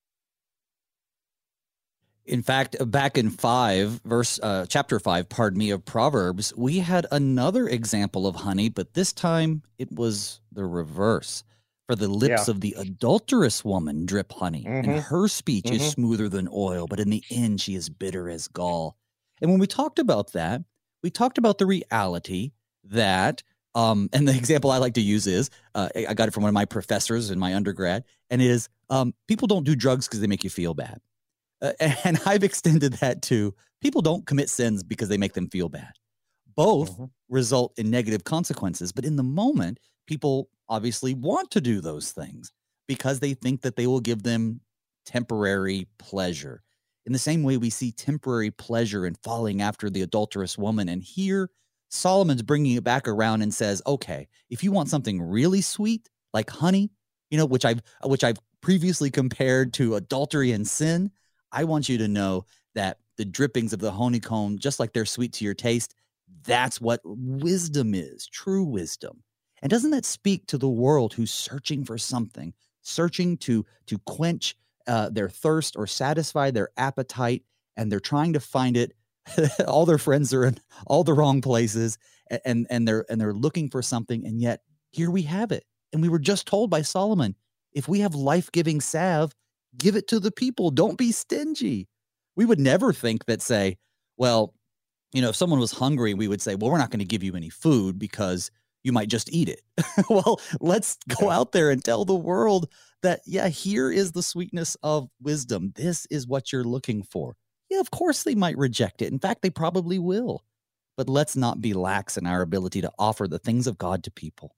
In fact, back in five, verse, uh, chapter five, pardon me, of Proverbs, we had another example of honey, but this time it was the reverse. For the lips Yeah. of the adulterous woman drip honey, and hmm her speech is hmm smoother than oil, but in the end she is bitter as gall. And when we talked about that, we talked about the reality that, um, and the example I like to use is, uh, I I got it from one of my professors in my undergrad, and it is, um, people don't do drugs because they make you feel bad. Uh, and I've extended that to people don't commit sins because they make them feel bad. Both hmm result in negative consequences, but in the moment, people obviously want to do those things because they think that they will give them temporary pleasure. In the same way, we see temporary pleasure in following after the adulterous woman. And here, Solomon's bringing it back around and says, okay, if you want something really sweet, like honey, you know, which I've which I've previously compared to adultery and sin, I want you to know that the drippings of the honeycomb, just like they're sweet to your taste, that's what wisdom is, true wisdom. And doesn't that speak to the world who's searching for something, searching to to quench uh, their thirst or satisfy their appetite, and they're trying to find it. All their friends are in all the wrong places, a- and and they're and they're looking for something, and yet here we have it. And we were just told by Solomon, if we have life-giving salve, give it to the people. Don't be stingy. We would never think that, say, well, you know, if someone was hungry, we would say, well, we're not going to give you any food because you might just eat it. Well, let's go Yeah. out there and tell the world that, yeah, here is the sweetness of wisdom. This is what you're looking for. Yeah, of course they might reject it. In fact, they probably will. But let's not be lax in our ability to offer the things of God to people.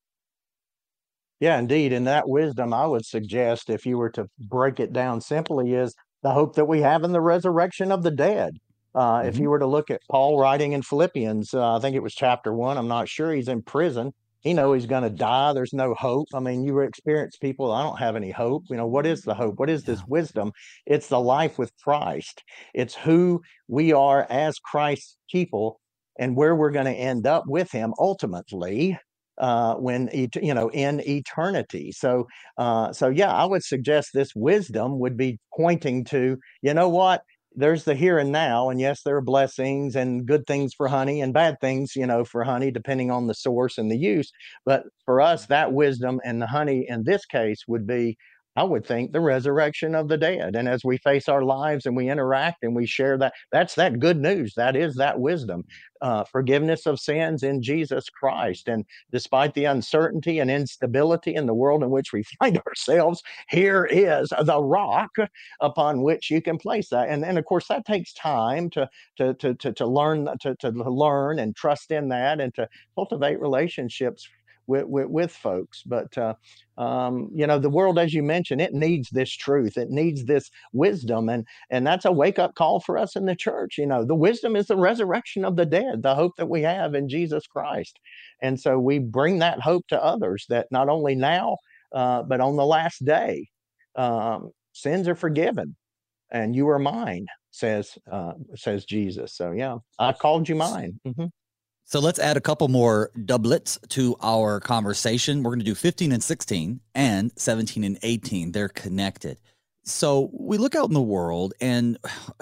Yeah, indeed. And that wisdom, I would suggest, if you were to break it down simply, is the hope that we have in the resurrection of the dead. Uh, if Mhm. you were to look at Paul writing in Philippians, uh, I think it was chapter one, I'm not sure, he's in prison. He know he's going to die. There's no hope. I mean, you experience people, I don't have any hope. You know, what is the hope? What is this Yeah. wisdom? It's the life with Christ. It's who we are as Christ's people and where we're going to end up with him ultimately uh, when et- you know in eternity. So, uh, so yeah, I would suggest this wisdom would be pointing to, you know what? there's the here and now, and yes, there are blessings and good things for honey and bad things, you know, for honey, depending on the source and the use. But for us, that wisdom and the honey in this case would be, I would think, the resurrection of the dead. And as we face our lives and we interact and we share that, that's that good news. That is that wisdom, uh, forgiveness of sins in Jesus Christ. And despite the uncertainty and instability in the world in which we find ourselves, here is the rock upon which you can place that. And then, of course, that takes time to to to to, to learn to, to learn and trust in that, and to cultivate relationships with, with, with folks. But, uh, um, you know, the world, as you mentioned, it needs this truth. It needs this wisdom. And, and that's a wake up call for us in the church. You know, the wisdom is the resurrection of the dead, the hope that we have in Jesus Christ. And so we bring that hope to others, that not only now, uh, but on the last day, um, sins are forgiven and you are mine, says, uh, says Jesus. So, yeah, I called you mine. Mm-hmm. So let's add a couple more doublets to our conversation. We're going to do fifteen and sixteen and seventeen and eighteen. They're connected. So we look out in the world and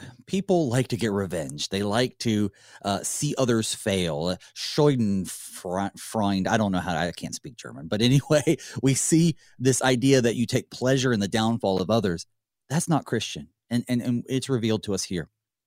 people like to get revenge. They like to uh, see others fail. Schadenfreude. I don't know how to, I can't speak German. But anyway, we see this idea that you take pleasure in the downfall of others. That's not Christian. And, and, and it's revealed to us here.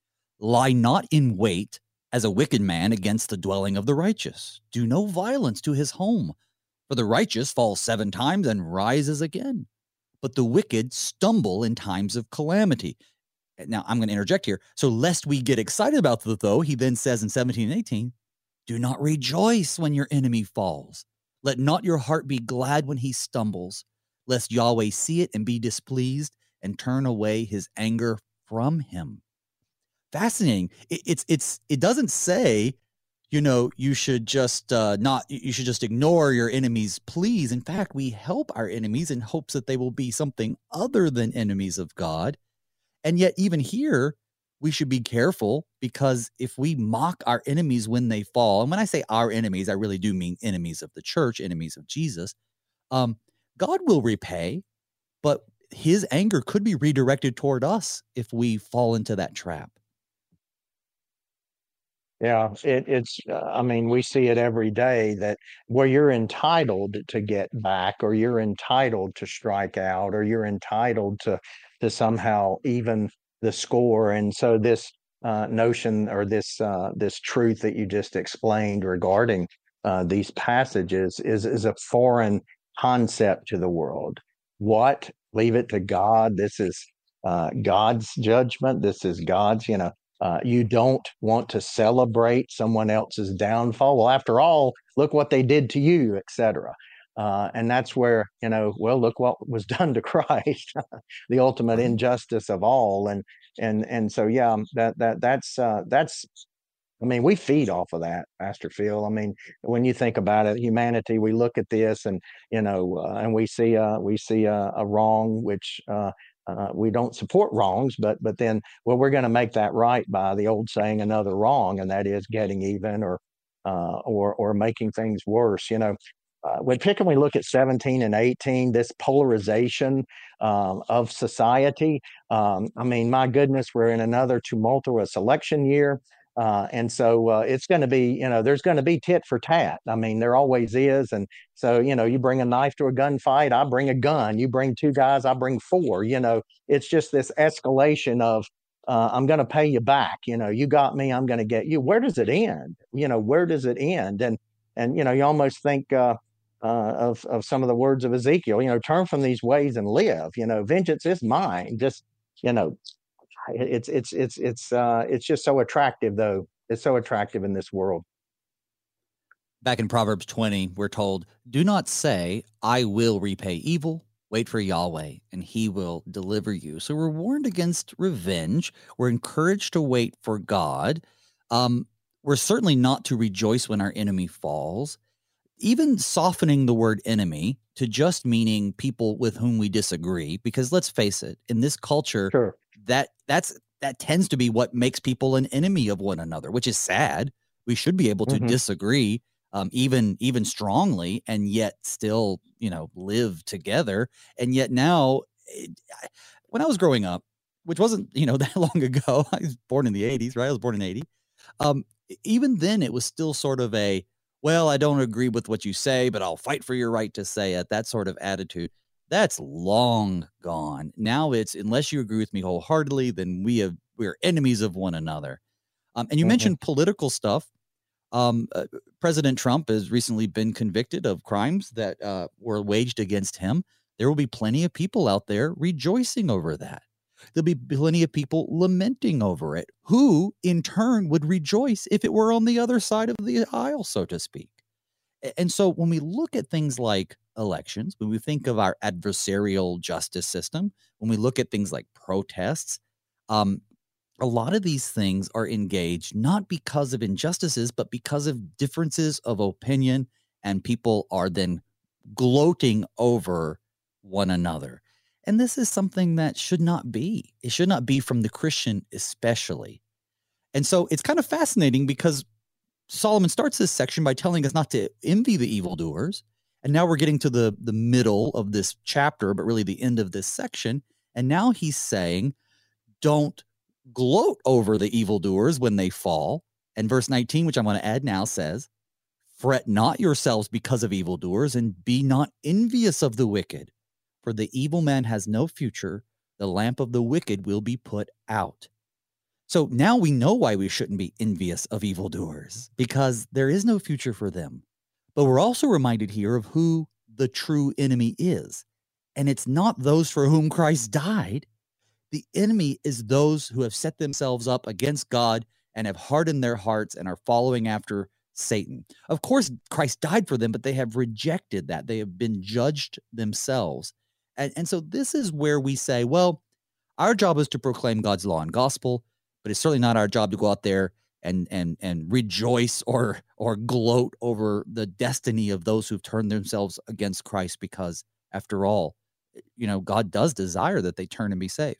Lie not in wait as a wicked man against the dwelling of the righteous. Do no violence to his home. For the righteous falls seven times and rises again. But the wicked stumble in times of calamity. Now, I'm going to interject here. So lest we get excited about the though, he then says in seventeen and eighteen, do not rejoice when your enemy falls. Let not your heart be glad when he stumbles, lest Yahweh see it and be displeased and turn away his anger from him. Fascinating. It, it's it's it doesn't say, you know, you should just uh, not you should just ignore your enemies' pleas. In fact, we help our enemies in hopes that they will be something other than enemies of God. And yet, even here, we should be careful, because if we mock our enemies when they fall, and when I say our enemies, I really do mean enemies of the church, enemies of Jesus. Um, God will repay, but his anger could be redirected toward us if we fall into that trap. Yeah, it, it's, uh, I mean, we see it every day, that where you're entitled to get back, or you're entitled to strike out, or you're entitled to, to somehow even the score. And so this uh, notion, or this, uh, this truth that you just explained regarding uh, these passages is, is a foreign concept to the world. What? Leave it to God. This is uh, God's judgment. This is God's, you know, Uh, you don't want to celebrate someone else's downfall. Well, after all, look what they did to you, et cetera. Uh, and that's where, you know, well, look what was done to Christ, the ultimate injustice of all. And and and so, yeah, that that that's uh, that's. I mean, we feed off of that, Pastor Phil. I mean, when you think about it, humanity, we look at this, and you know, uh, and we see uh, we see a, a wrong, which. Uh, Uh, we don't support wrongs, but but then, well, we're going to make that right by the old saying, another wrong, and that is getting even, or uh, or or making things worse. You know, uh, when particularly we look at seventeen and eighteen, this polarization um, of society. Um, I mean, my goodness, we're in another tumultuous election year. Uh, and so uh, it's going to be, you know, there's going to be tit for tat. I mean, there always is. And so, you know, you bring a knife to a gunfight, I bring a gun. You bring two guys, I bring four. You know, it's just this escalation of, uh, I'm going to pay you back. You know, you got me, I'm going to get you. Where does it end? You know, where does it end? And, and you know, you almost think uh, uh, of, of some of the words of Ezekiel, you know, turn from these ways and live. You know, vengeance is mine. Just, you know, It's it's it's it's uh it's just so attractive, though. It's so attractive in this world. Back in Proverbs twenty, we're told, do not say, I will repay evil. Wait for Yahweh, and he will deliver you. So we're warned against revenge. We're encouraged to wait for God. Um, we're certainly not to rejoice when our enemy falls. Even softening the word enemy to just meaning people with whom we disagree, because let's face it, in this culture, Sure. that that's that tends to be what makes people an enemy of one another, which is sad. We should be able to Mhm. disagree, um, even even strongly, and yet still, you know, live together. And yet now, it, I- when I was growing up, which wasn't, you know, that long ago. I was born in the eighties, right? I was born in eighty. Um, even then, it was still sort of a, well, I don't agree with what you say, but I'll fight for your right to say it. That sort of attitude. That's long gone. Now it's, unless you agree with me wholeheartedly, then we have, we're enemies of one another. Um, and you mm-hmm. mentioned political stuff. Um, uh, President Trump has recently been convicted of crimes that uh, were waged against him. There will be plenty of people out there rejoicing over that. There'll be plenty of people lamenting over it, who in turn would rejoice if it were on the other side of the aisle, so to speak. And so when we look at things like elections, when we think of our adversarial justice system, when we look at things like protests, um, a lot of these things are engaged not because of injustices, but because of differences of opinion, and people are then gloating over one another. And this is something that should not be. It should not be from the Christian especially. And so it's kind of fascinating because Solomon starts this section by telling us not to envy the evildoers. And now we're getting to the, the middle of this chapter, but really the end of this section. And now he's saying, don't gloat over the evildoers when they fall. And verse nineteen, which I'm going to add now, says, fret not yourselves because of evildoers, and be not envious of the wicked. For the evil man has no future. The lamp of the wicked will be put out. So now we know why we shouldn't be envious of evildoers, because there is no future for them. But we're also reminded here of who the true enemy is. And it's not those for whom Christ died. The enemy is those who have set themselves up against God and have hardened their hearts and are following after Satan. Of course, Christ died for them, but they have rejected that. They have been judged themselves. And, and so this is where we say, well, our job is to proclaim God's law and gospel, but it's certainly not our job to go out there and and and rejoice or or gloat over the destiny of those who've turned themselves against Christ, because after all, you know, God does desire that they turn and be saved.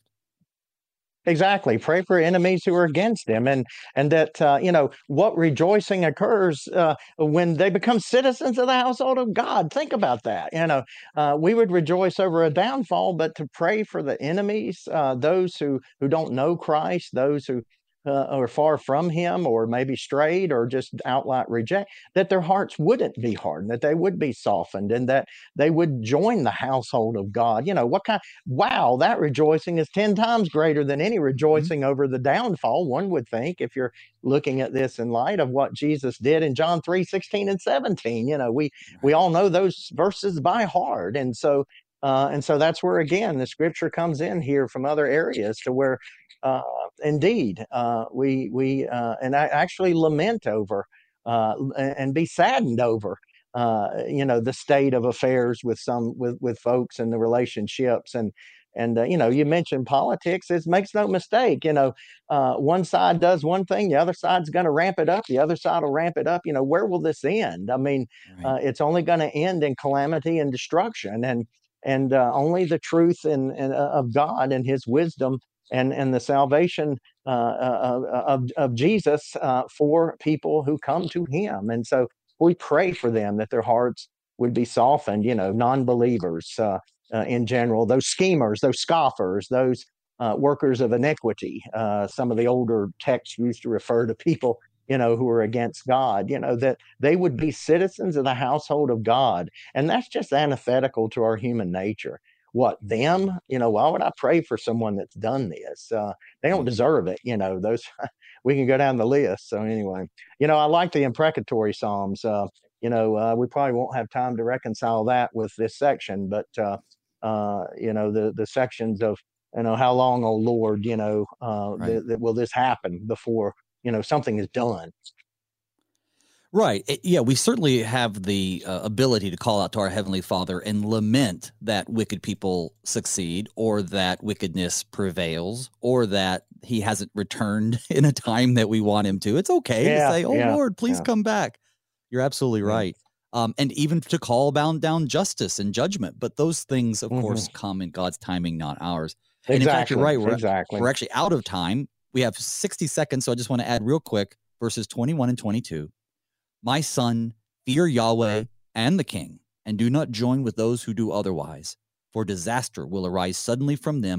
Exactly. Pray for enemies who are against them. And and that, uh, you know, what rejoicing occurs uh, when they become citizens of the household of God. Think about that. You know, uh, we would rejoice over a downfall, but to pray for the enemies, uh, those who, who don't know Christ, those who uh, are far from him, or maybe strayed, or just outright reject, that their hearts wouldn't be hardened, that they would be softened, and that they would join the household of God. You know, what kind, wow, that rejoicing is ten times greater than any rejoicing mm-hmm. over the downfall, one would think, if you're looking at this in light of what Jesus did in John three, sixteen and seventeen. You know, we, we all know those verses by heart. And so, uh, and so that's where, again, the scripture comes in here from other areas to where, uh, indeed, uh, we, we, uh, and I actually lament over, uh, and be saddened over, uh, you know, the state of affairs with some, with, with folks and the relationships. And, and, uh, you know, you mentioned politics. It makes no mistake, you know, uh, one side does one thing, the other side's going to ramp it up. The other side will ramp it up. You know, where will this end? I mean, right. uh, it's only going to end in calamity and destruction. And, and, uh, only the truth and, and uh, of God and his wisdom and, and the salvation uh, uh, of, of Jesus uh, for people who come to him. And so we pray for them, that their hearts would be softened, you know, non-believers uh, uh, in general, those schemers, those scoffers, those uh, workers of iniquity. Uh, some of the older texts used to refer to people, you know, who are against God, you know, that they would be citizens of the household of God. And that's just antithetical to our human nature. What, them? You know, why would I pray for someone that's done this? Uh, they don't deserve it. You know, those, we can go down the list. So anyway, you know, I like the imprecatory Psalms. Uh, you know, uh, we probably won't have time to reconcile that with this section, but, uh, uh, you know, the, the sections of, you know, how long, oh Lord, you know, uh, right. th- th- will this happen before, you know, something is done? Right. It, yeah, we certainly have the uh, ability to call out to our Heavenly Father and lament that wicked people succeed, or that wickedness prevails, or that he hasn't returned in a time that we want him to. It's okay yeah, to say, oh, yeah, Lord, please yeah. come back. You're absolutely yeah. right. Um, and even to call down, down justice and judgment. But those things, of mm-hmm. course, come in God's timing, not ours. Exactly. And in fact, you're right. We're, exactly. we're actually out of time. We have sixty seconds, so I just want to add real quick, verses twenty-one and twenty-two. My son, fear Yahweh and the king, and do not join with those who do otherwise, for disaster will arise suddenly from them,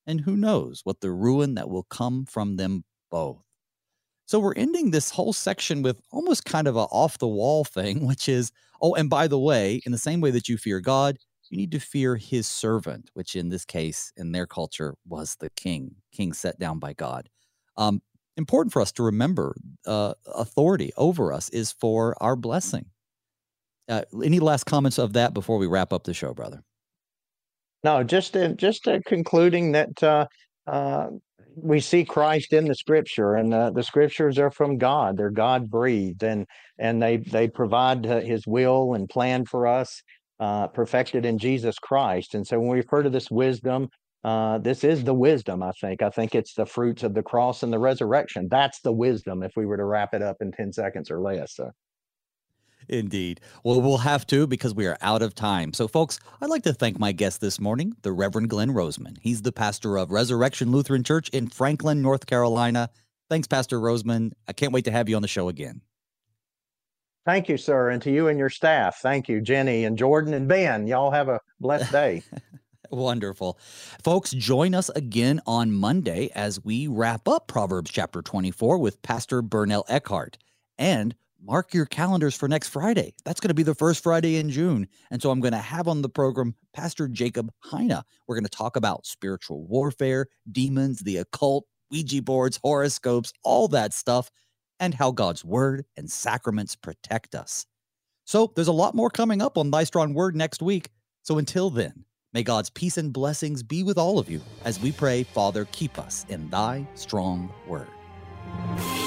and who knows what the ruin that will come from them both. So we're ending this whole section with almost kind of a off-the-wall thing, which is, oh, and by the way, in the same way that you fear God, you need to fear his servant, which in this case, in their culture, was the king, king set down by God. Um, important for us to remember, uh, authority over us is for our blessing. Uh, any last comments of that before we wrap up the show, brother? No, just uh, just uh, concluding that uh, uh, we see Christ in the Scripture, and uh, the Scriptures are from God. They're God breathed, and and they they provide uh, His will and plan for us, uh, perfected in Jesus Christ. And so, when we refer to this wisdom, uh, this is the wisdom. I think. I think it's the fruits of the cross and the resurrection. That's the wisdom. If we were to wrap it up in ten seconds or less. So. Indeed. Well, we'll have to because we are out of time. So, folks, I'd like to thank my guest this morning, the Reverend Glenn Roseman. He's the pastor of Resurrection Lutheran Church in Franklin, North Carolina. Thanks, Pastor Roseman. I can't wait to have you on the show again. Thank you, sir. And to you and your staff. Thank you, Jenny and Jordan and Ben. Y'all have a blessed day. Wonderful. Folks, join us again on Monday as we wrap up Proverbs chapter twenty-four with Pastor Bernell Eckhart. And mark your calendars for next Friday. That's going to be the first Friday in June. And so I'm going to have on the program Pastor Jacob Heine. We're going to talk about spiritual warfare, demons, the occult, Ouija boards, horoscopes, all that stuff, and how God's word and sacraments protect us. So there's a lot more coming up on Thy Strong Word next week. So until then, may God's peace and blessings be with all of you as we pray, Father, keep us in Thy strong word.